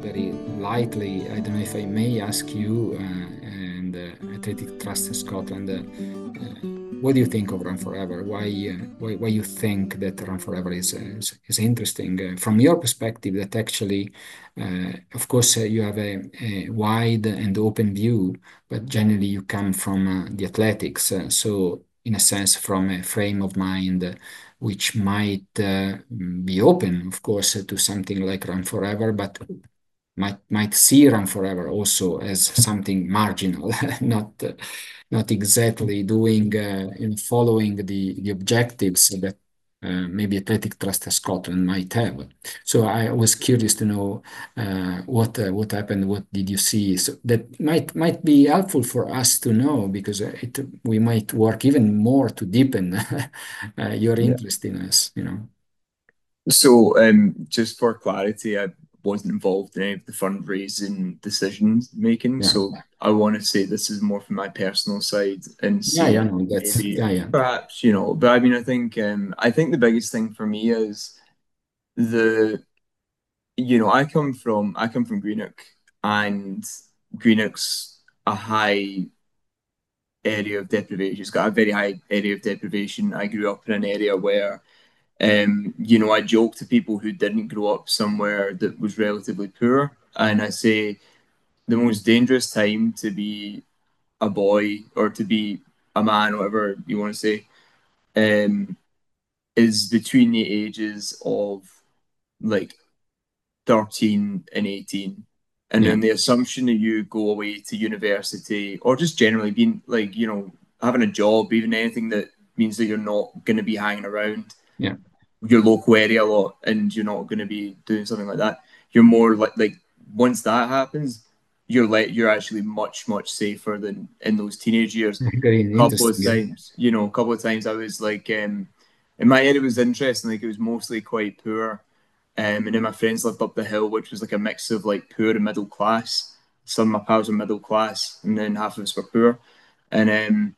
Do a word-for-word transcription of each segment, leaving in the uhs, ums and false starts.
very lightly, I don't know if I may ask you uh, and uh, Athletic Trust Scotland, uh, uh, what do you think of Run Forever? Why, uh, why, why you think that Run Forever is is, is interesting uh, from your perspective? That actually, uh, of course, uh, you have a, a wide and open view, but generally you come from uh, the athletics, uh, so in a sense, from a frame of mind. Uh, which might uh, be open, of course, to something like Run Forever, but might might see Run Forever also as something marginal, not uh, not exactly doing uh, in following the the objectives that uh, maybe Athletic Trust Scotland might have. So I was curious to know uh, what uh, what happened, what did you see? So that might might be helpful for us to know because uh, it we might work even more to deepen uh, your Yeah. interest in us, you know. So, um, just for clarity, I wasn't involved in any of the fundraising decisions making. Yeah. So, I want to say this is more from my personal side and Yeah, yeah, see no, that's maybe yeah, yeah. perhaps, you know, but I mean, I think, um, I think the biggest thing for me is the, you know, I come from, I come from Greenock and Greenock's a high area of deprivation. It's got a very high area of deprivation. I grew up in an area where Um, you know, I joke to people who didn't grow up somewhere that was relatively poor, and I say the most dangerous time to be a boy or to be a man, whatever you want to say, um, is between the ages of like thirteen and eighteen. And Yeah. then the assumption that you go away to university or just generally being like, you know, having a job, even anything that means that you're not going to be hanging around Yeah. your local area a lot and you're not going to be doing something like that. You're more like like once that happens, you're like you're actually much much safer than in those teenage years. Very A couple of interesting. times, you know, a couple of times I was like, um, in my area it was interesting. Like it was mostly quite poor, um, and then my friends lived up the hill, which was like a mix of like poor and middle class. Some of my pals were middle class, and then half of us were poor. And um,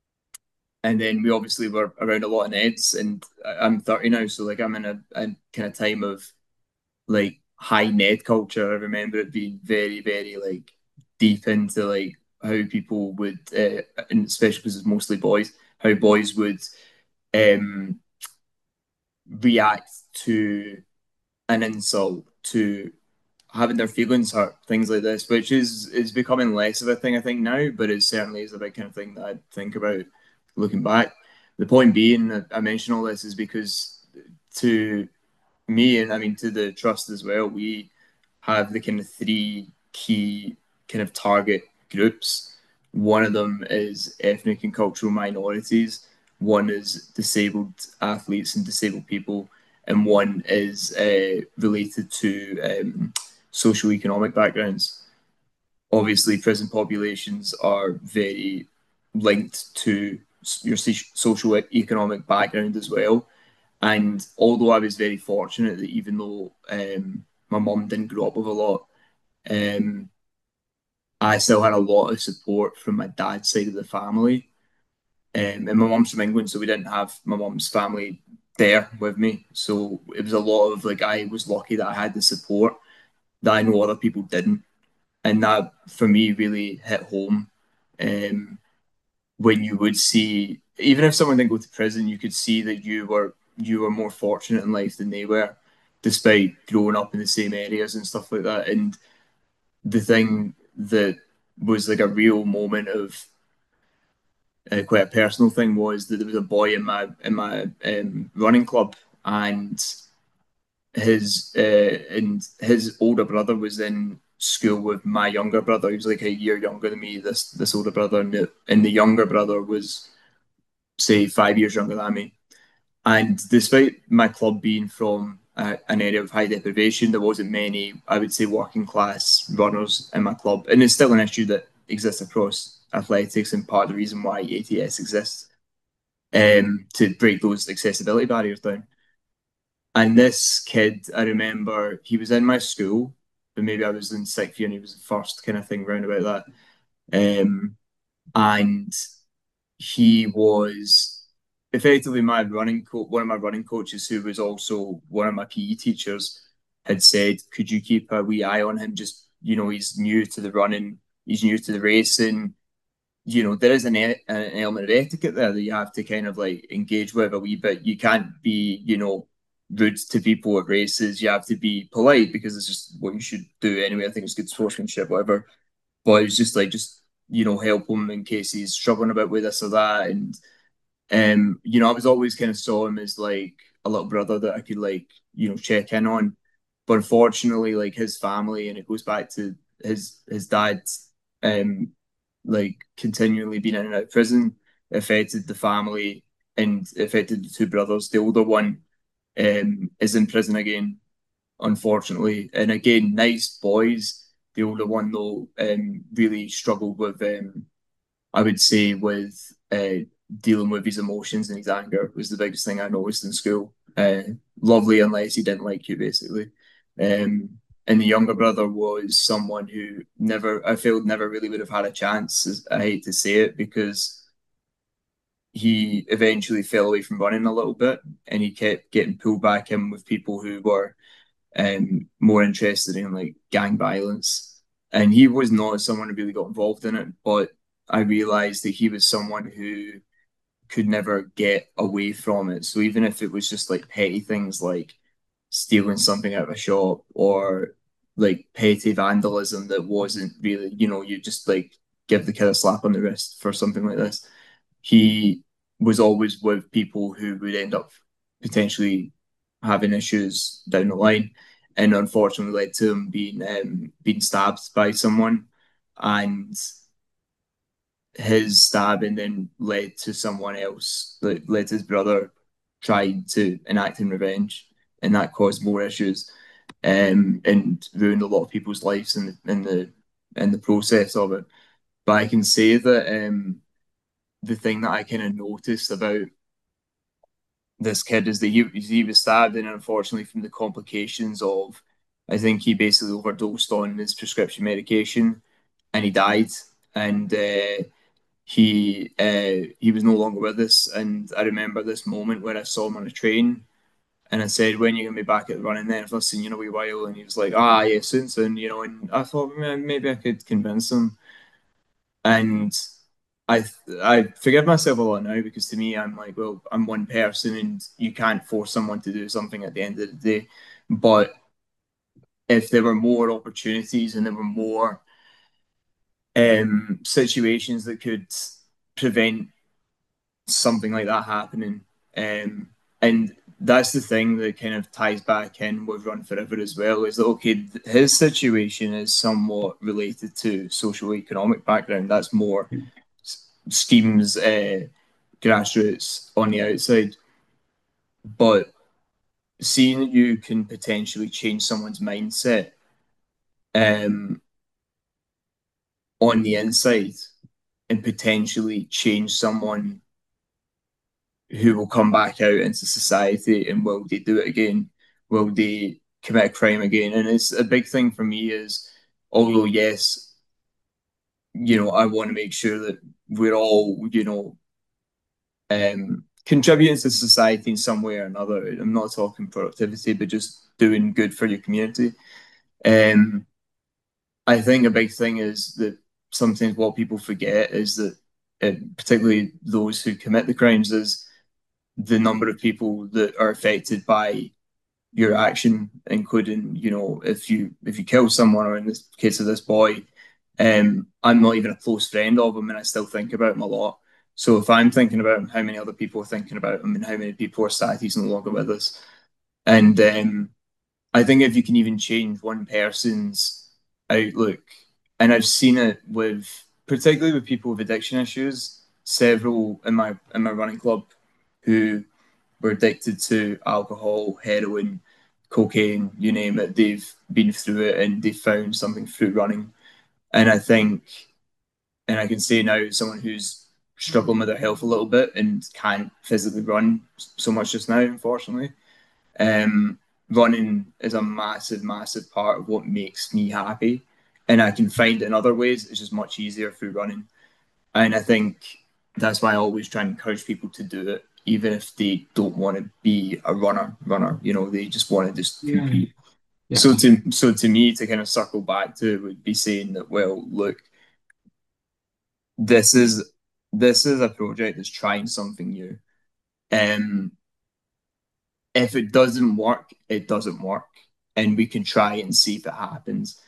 and then we obviously were around a lot of Neds, and I- am thirty now, so like I'm in a, a kind of time of like high Ned culture. I remember it being very, very like deep into like how people would, uh, and especially because it's mostly boys, how boys would um, react to an insult, to having their feelings hurt, things like this, which is is becoming less of a thing I think now, but it certainly is a big kind of thing that I think about looking back. The point being that I mention all this is because to me and I mean to the trust as well, we have the kind of three key kind of target groups. One of them is ethnic and cultural minorities, one is disabled athletes and disabled people, and one is uh, related to um, socioeconomic backgrounds. Obviously, prison populations are very linked to your social economic background as well. And although I was very fortunate that even though um, my mum didn't grow up with a lot, um, I still had a lot of support from my dad's side of the family. Um, and my mum's from England, so we didn't have my mum's family there with me. So it was a lot of like, I was lucky that I had the support that I know other people didn't. And that for me really hit home. Um, when you would see, even if someone didn't go to prison, you could see that you were you were more fortunate in life than they were, despite growing up in the same areas and stuff like that. And the thing that was like a real moment of uh, quite a personal thing was that there was a boy in my in my um, running club, and his uh, and his older brother was in school with my younger brother. He was like a year younger than me. This this older brother, and the, and the younger brother was say five years younger than me. And despite my club being from uh, an area of high deprivation, there wasn't many, I would say, working class runners in my club. And it's still an issue that exists across athletics and part of the reason why A T S exists, um, to break those accessibility barriers down. And this kid, I remember he was in my school, but maybe I was in sixth year and he was the first kind of thing round about that. Um, and he was effectively my running coach, one of my running coaches, who was also one of my P E teachers. had said, could you keep a wee eye on him? Just, you know, he's new to the running, he's new to the racing. You know, there is an, e- an element of etiquette there that you have to kind of like engage with a wee bit. You can't be, you know, rude to people at races. You have to be polite because it's just what you should do anyway. I think it's good sportsmanship, whatever. But it's just like, just, you know, help him in case he's struggling a bit with this or that. And um, you know, I was always kind of saw him as like a little brother that I could like, you know, check in on. But unfortunately, like his family, and it goes back to his his dad's um like continually being in and out of prison, affected the family and affected the two brothers. The older one um is in prison again, unfortunately. And again, nice boys. The older one though um really struggled with um I would say with uh, dealing with his emotions and his anger was the biggest thing I noticed in school. Uh, lovely unless he didn't like you, basically. Um, and the younger brother was someone who never, I felt, never really would have had a chance. I hate to say it because he eventually fell away from running a little bit, and he kept getting pulled back in with people who were um, more interested in like gang violence. And he was not someone who really got involved in it, but I realized that he was someone who could never get away from it. So even if it was just like petty things like stealing something out of a shop or like petty vandalism that wasn't really, you know, you just like give the kid a slap on the wrist for something like this. He was always with people who would end up potentially having issues down the line, and unfortunately led to him being um, being stabbed by someone, and his stabbing then led to someone else, like led to his brother trying to enact in revenge, and that caused more issues, um, and ruined a lot of people's lives in the in the in the process of it. But I can say that um, the thing that I kind of noticed about this kid is that he he was stabbed, and unfortunately, from the complications of, I think he basically overdosed on his prescription medication, and he died. And uh, he uh, he was no longer with us. And I remember this moment where I saw him on a train, and I said, "When are you gonna be back at the running then? I've not seen you in a wee while." And he was like, "Ah, yeah, soon, soon." You know, and I thought maybe I could convince him. And I I forgive myself a lot now because to me I'm like, well, I'm one person and you can't force someone to do something at the end of the day. But if there were more opportunities and there were more um, situations that could prevent something like that happening, um, and that's the thing that kind of ties back in with Run Forever as well, is that okay, his situation is somewhat related to social economic background. That's more schemes, uh, grassroots on the outside. But seeing that you can potentially change someone's mindset um, on the inside and potentially change someone who will come back out into society, and will they do it again? Will they commit a crime again? And it's a big thing for me is, although yes, you know, I want to make sure that we're all, you know, um, contributing to society in some way or another. I'm not talking productivity, but just doing good for your community. Um, I think a big thing is that sometimes what people forget is that, uh, particularly those who commit the crimes, is the number of people that are affected by your action, including, you know, if you if you kill someone, or in this case of this boy, um, I'm not even a close friend of him, and I still think about him a lot. So if I'm thinking about him, how many other people are thinking about him, and how many people are sad he's no longer with us? And um, I think if you can even change one person's outlook, and I've seen it with, particularly with people with addiction issues, several in my in my running club who were addicted to alcohol, heroin, cocaine, you name it. They've been through it and they found something through running. And I think, and I can say now, as someone who's struggling with their health a little bit and can't physically run so much just now, unfortunately, um, running is a massive, massive part of what makes me happy. And I can find it in other ways. It's just much easier through running. And I think that's why I always try and encourage people to do it, even if they don't want to be a runner, runner, you know, they just want to just Yeah, compete. Yeah. So to so to me, to kind of circle back to it would be saying that, well, look, this is this is a project that's trying something new. Um, if it doesn't work, it doesn't work, and we can try and see if it happens.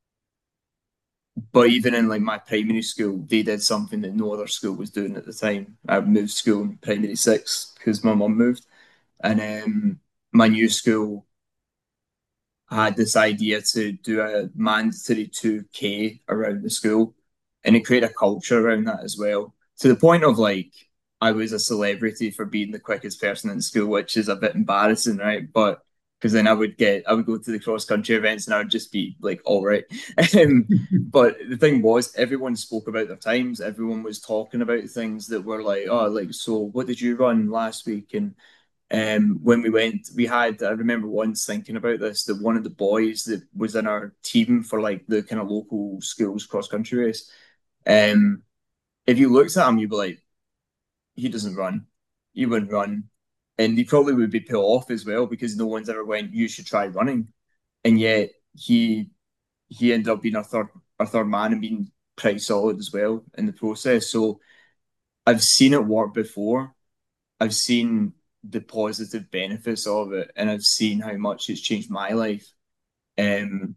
But even in like my primary school, they did something that no other school was doing at the time. I moved school in primary six because my mum moved, and um, my new school had this idea to do a mandatory two K around the school, and it created a culture around that as well. To the point of like I was a celebrity for being the quickest person in school, which is a bit embarrassing, right? But because then I would get I would go to the cross country events and I would just be like, all right. Um, but the thing was, everyone spoke about their times. Everyone was talking about things that were like, oh, like, so what did you run last week? And um, when we went, we had, I remember once thinking about this, that one of the boys that was in our team for like the kind of local schools cross country race, um, if you looked at him, you'd be like, he doesn't run. He wouldn't run. And he probably would be put off as well because no one's ever went, you should try running. And yet he he ended up being our third our third man and being pretty solid as well in the process. So I've seen it work before. I've seen the positive benefits of it, and I've seen how much it's changed my life. Um,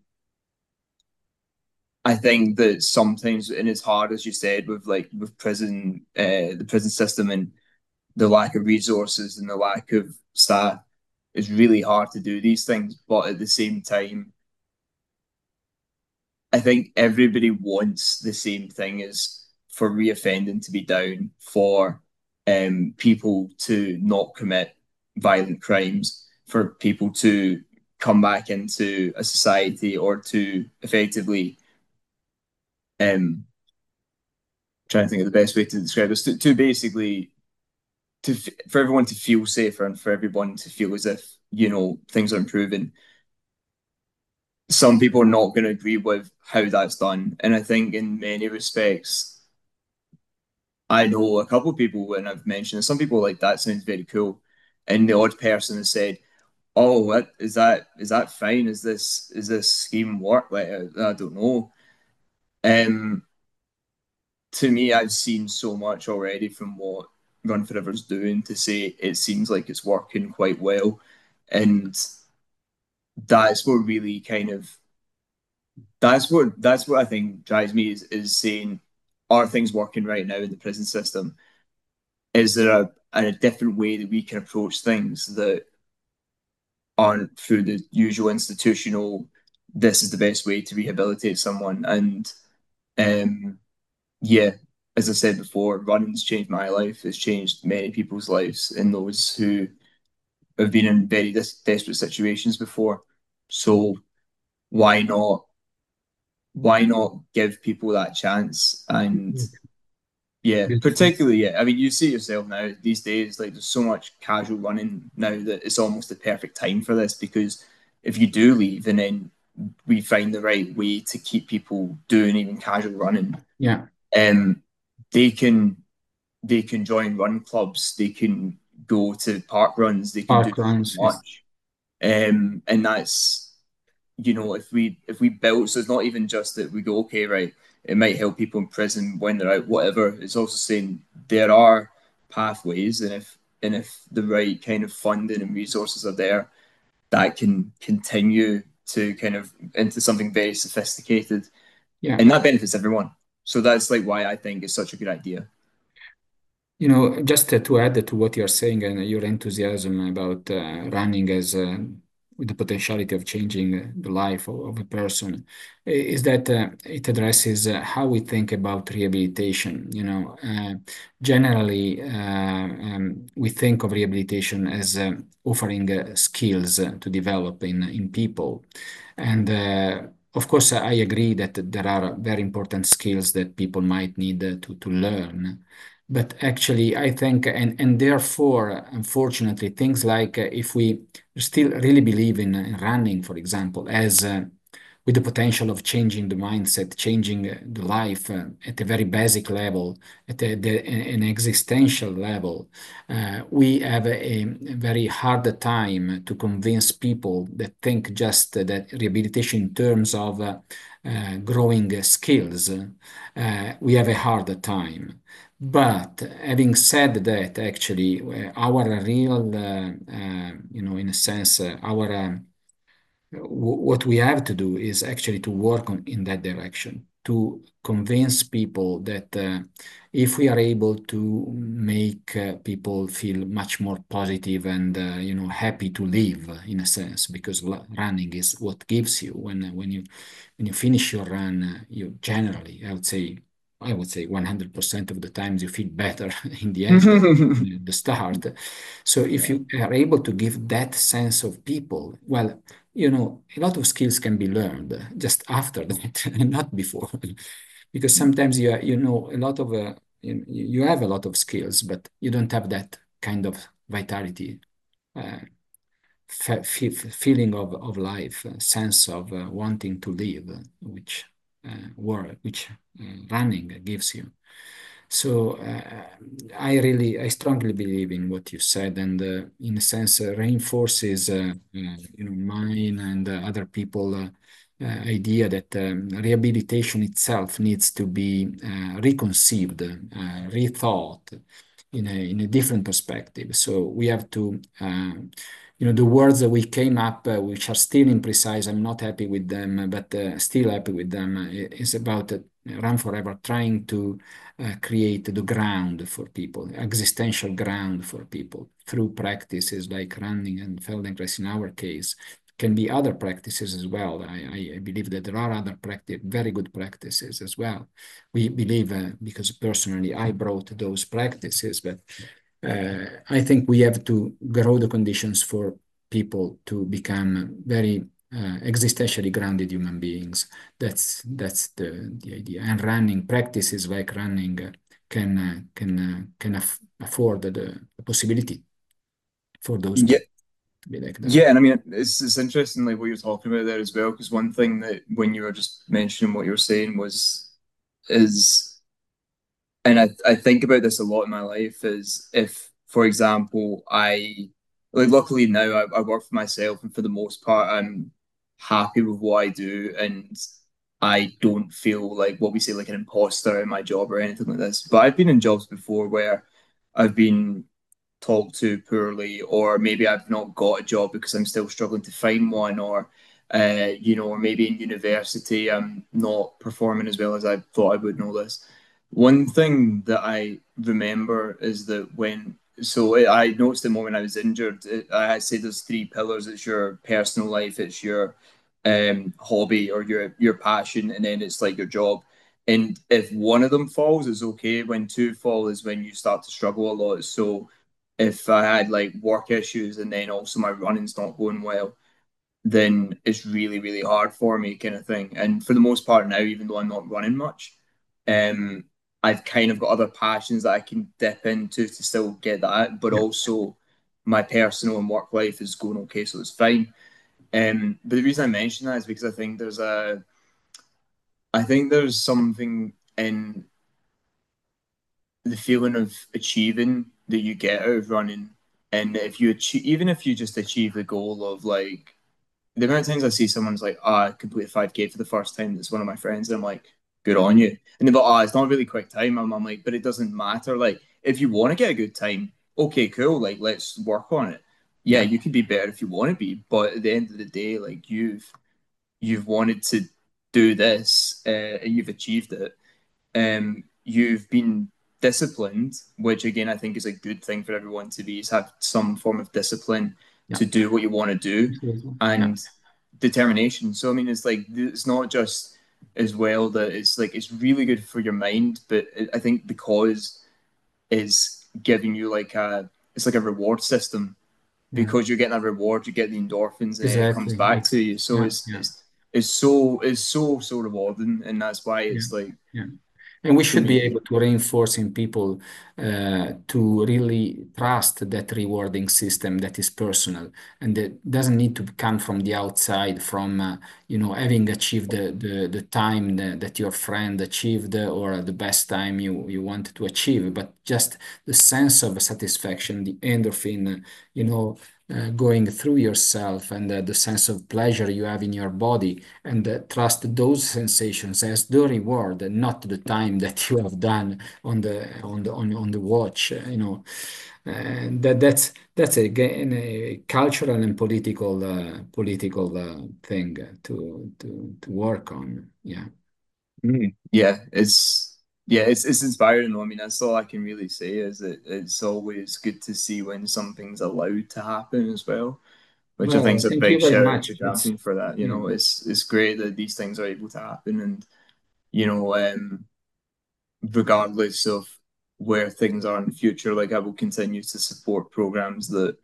I think that sometimes, and it's hard, as you said, with like with prison, uh, the prison system, and the lack of resources and the lack of staff, it's really hard to do these things. But at the same time, I think everybody wants the same thing as for reoffending to be down, for um, people to not commit violent crimes, for people to come back into a society or to effectively um trying to think of the best way to describe this to, to basically to for everyone to feel safer and for everyone to feel as if you know things are improving. Some people are not going to agree with how that's done, and I think in many respects I know a couple of people, and I've mentioned some people like that sounds very cool, and the odd person has said, "Oh, what is that? Is that fine? Is this is this scheme work? Like I, I don't know." Um, to me, I've seen so much already from what Run Forever's doing to say it seems like it's working quite well, and that's what really kind of that's what that's what I think drives me is is saying, are things working right now in the prison system? Is there a, a different way that we can approach things that aren't through the usual institutional, this is the best way to rehabilitate someone? And um, yeah, as I said before, running's changed my life. It's changed many people's lives and those who have been in very des- desperate situations before. So why not? Why not give people that chance? And yeah, Beautiful. particularly, yeah. I mean, you see yourself now these days, like there's so much casual running now that it's almost the perfect time for this because if you do leave and then we find the right way to keep people doing even casual running, Yeah. um, they can they can join run clubs, they can go to park runs, they can do Park so runs. Yes. much, um, and that's you know, if we if we build, so it's not even just that we go, okay, right, it might help people in prison when they're out, whatever. It's also saying there are pathways, and if and if the right kind of funding and resources are there, that can continue to kind of into something very sophisticated, Yeah. and that benefits everyone. So that's like why I think it's such a good idea. You know, just uh, to add to what you're saying and your enthusiasm about uh, running as uh, with the potentiality of changing uh, the life of, of a person, i- is that uh, it addresses uh, how we think about rehabilitation. You know, uh, generally, uh, um, we think of rehabilitation as uh, offering uh, skills uh, to develop in in people, and uh, of course, I agree that there are very important skills that people might need uh, to to learn. But actually, I think, and, and therefore, unfortunately, things like uh, if we still really believe in, in running, for example, as uh, with the potential of changing the mindset, changing uh, the life uh, at a very basic level, at a, the, an existential level. Uh, we have a, a very hard time to convince people that think just that rehabilitation in terms of uh, uh, growing skills. Uh, we have a hard time. But having said that, actually, uh, our real, uh, uh, you know, in a sense, uh, our um, w- what we have to do is actually to work on in that direction, to convince people that uh, if we are able to make uh, people feel much more positive and uh, you know happy to live in a sense, because la- running is what gives you when when you when you finish your run, uh, you generally, I would say. I would say one hundred percent of the times you feel better in the end than in the start. So if Yeah. you are able to give that sense of people, well, you know, a lot of skills can be learned just after that and not before. Because sometimes you, are- you know, a lot of, uh, you, you have a lot of skills, but you don't have that kind of vitality, uh, fe fe feeling of, of life, uh, sense of uh, wanting to live, uh, which uh, work, which uh, running gives you. So uh, I really, I strongly believe in what you said, and uh, in a sense, uh, reinforces uh, uh, you know mine and uh, other people uh, uh, idea that um, rehabilitation itself needs to be uh, reconceived, uh, rethought in a in a different perspective. So we have to. Uh, you know, the words that we came up, uh, which are still imprecise, I'm not happy with them, but uh, still happy with them, uh, is about uh, Run Forever trying to uh, create the ground for people, existential ground for people through practices like running and Feldenkrais in our case. Can be other practices as well. I, I believe that there are other practice, very good practices as well. We believe, uh, because personally I brought those practices, but uh, I think we have to grow the conditions for people to become very uh, existentially grounded human beings. That's that's the, the idea. And running practices like running uh, can uh, can uh, can aff afford the, the possibility for those Yeah, people to be like that. yeah, and I mean it's it's interesting like what you're talking about there as well, because one thing that when you were just mentioning what you were saying was is and I I think about this a lot in my life is if, for example, I like luckily now I, I work for myself and for the most part I'm happy with what I do and I don't feel like what we say like an imposter in my job or anything like this. But I've been in jobs before where I've been talked to poorly, or maybe I've not got a job because I'm still struggling to find one, or uh, you know, or maybe in university I'm not performing as well as I thought I would know this. One thing that I remember is that when so I noticed the moment I was injured, it, I said there's three pillars. It's your personal life, it's your um, hobby or your your passion, and then it's like your job. And if one of them falls, it's okay. When two fall is when you start to struggle a lot. So if I had like work issues and then also my running's not going well, then it's really, really hard for me, kind of thing. And for the most part now, even though I'm not running much, um, I've kind of got other passions that I can dip into to still get that, but Yeah, also my personal and work life is going okay, so it's fine. Um, but the reason I mention that is because I think there's a, I think there's something in the feeling of achieving that you get out of running. And if you achieve, even if you just achieve the goal of like, the amount of times I see someone's like, oh, I completed five K for the first time, that's one of my friends, and I'm like, good on you. And they're like, oh, it's not a really quick time. I'm, I'm like, but it doesn't matter. Like, if you want to get a good time, okay, cool. Like, let's work on it. Yeah, yeah, you can be better if you want to be, but at the end of the day, like you've you've wanted to do this uh, and you've achieved it, um, you've been disciplined, which again I think is a good thing for everyone to be, is have some form of discipline yeah, to do what you want to do, absolutely. Yeah, and determination. So I mean, it's like it's not just as well that it's like it's really good for your mind, but I think because it's giving you like a it's like a reward system, yeah, because you're getting a reward, you get the endorphins, and then it comes exactly. back Ex to you. So yeah, it's yeah, it's it's so it's so so rewarding, and that's why yeah, it's like yeah. And we for should be me. able to reinforce in people uh, to really trust that rewarding system that is personal and that doesn't need to come from the outside, from uh, you know having achieved the, the, the time that, that your friend achieved or the best time you, you wanted to achieve, but just the sense of satisfaction, the endorphin, you know, uh, going through yourself and uh, the sense of pleasure you have in your body and uh, trust those sensations as the reward and not the time that you have done on the on the on, on the watch, uh, you know. And that that's that's again a cultural and political uh, political uh, thing to to to work on. Yeah. Mm. Yeah, it's yeah, it's it's inspiring though. I mean, that's all I can really say is that it's always good to see when something's allowed to happen as well, which I think Well, is a thank you big very shout out much. to It's Champion for that. You yeah. know, it's it's great that these things are able to happen, and you know, um, regardless of where things are in the future, like I will continue to support programs that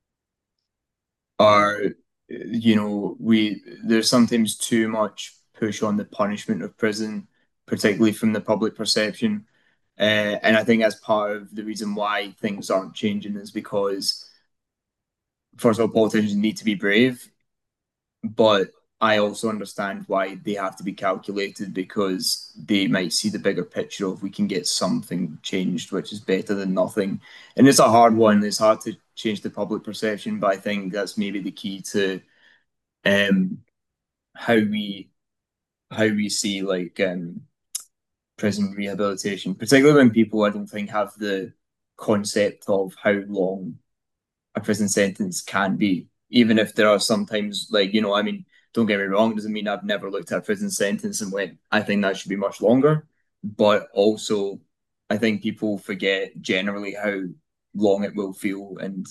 are, you know, we there's sometimes too much push on the punishment of prison, particularly from the public perception. Uh, and I think that's part of the reason why things aren't changing is because, first of all, politicians need to be brave, but I also understand why they have to be calculated because they might see the bigger picture of we can get something changed, which is better than nothing. And it's a hard one. It's hard to change the public perception, but I think that's maybe the key to um, how we how we see like um, prison rehabilitation, particularly when people I don't think have the concept of how long a prison sentence can be, even if there are sometimes like you know, I mean, don't get me wrong, it doesn't mean I've never looked at a prison sentence and went, I think that should be much longer, but also I think people forget generally how long it will feel and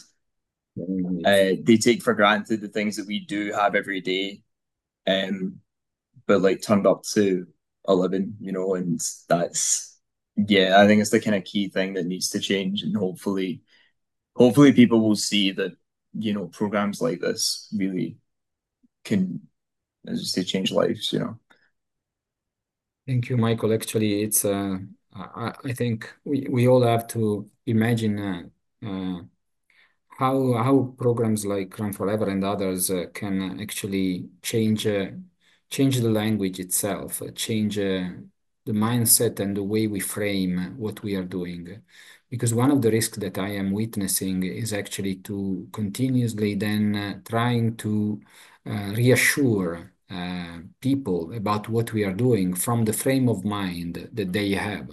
uh, they take for granted the things that we do have every day. Um, but like turned up to eleven, you know, and that's, yeah, I think it's the kind of key thing that needs to change. And hopefully, hopefully people will see that, you know, programs like this really can, as you say, change lives, you know. Thank you, Michael. Actually, it's uh, I, I think we, we all have to imagine uh, uh, how how programs like Run Forever and others uh, can uh, actually change uh, change the language itself, uh, change uh, the mindset and the way we frame what we are doing. Because one of the risks that I am witnessing is actually to continuously then uh, trying to uh, reassure uh, people about what we are doing from the frame of mind that they have.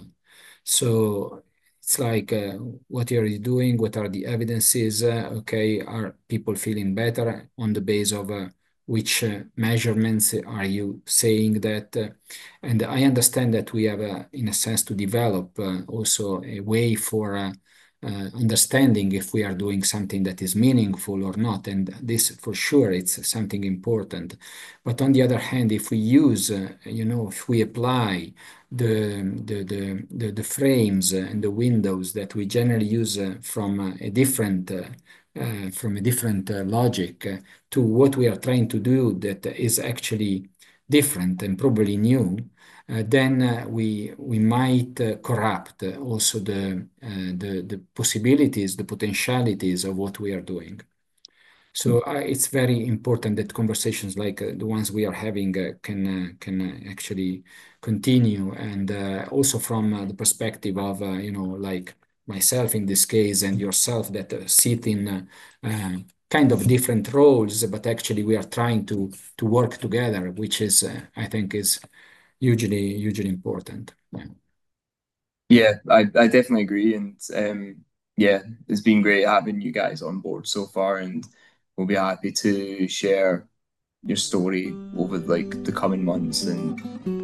So it's like, uh, what are you doing? What are the evidences? Uh, okay, are people feeling better on the base of uh, which uh, measurements are you saying that? Uh, and I understand that we have, uh, in a sense, to develop uh, also a way for uh, uh, understanding if we are doing something that is meaningful or not. And this, for sure, it's something important. But on the other hand, if we use, uh, you know, if we apply the, the, the, the, the frames and the windows that we generally use uh, from uh, a different uh, uh, from a different uh, logic uh, to what we are trying to do that is actually different and probably new, uh, then uh, we we might uh, corrupt uh, also the, uh, the the possibilities, the potentialities of what we are doing. So uh, it's very important that conversations like uh, the ones we are having uh, can uh, can uh, actually continue, and uh, also from uh, the perspective of uh, you know like myself in this case and yourself that uh, sit in uh, uh, kind of different roles, but actually we are trying to to work together, which is uh, I think is hugely hugely important. Yeah. Yeah, I, I definitely agree. And um, yeah, it's been great having you guys on board so far. And we'll be happy to share your story over like the coming months and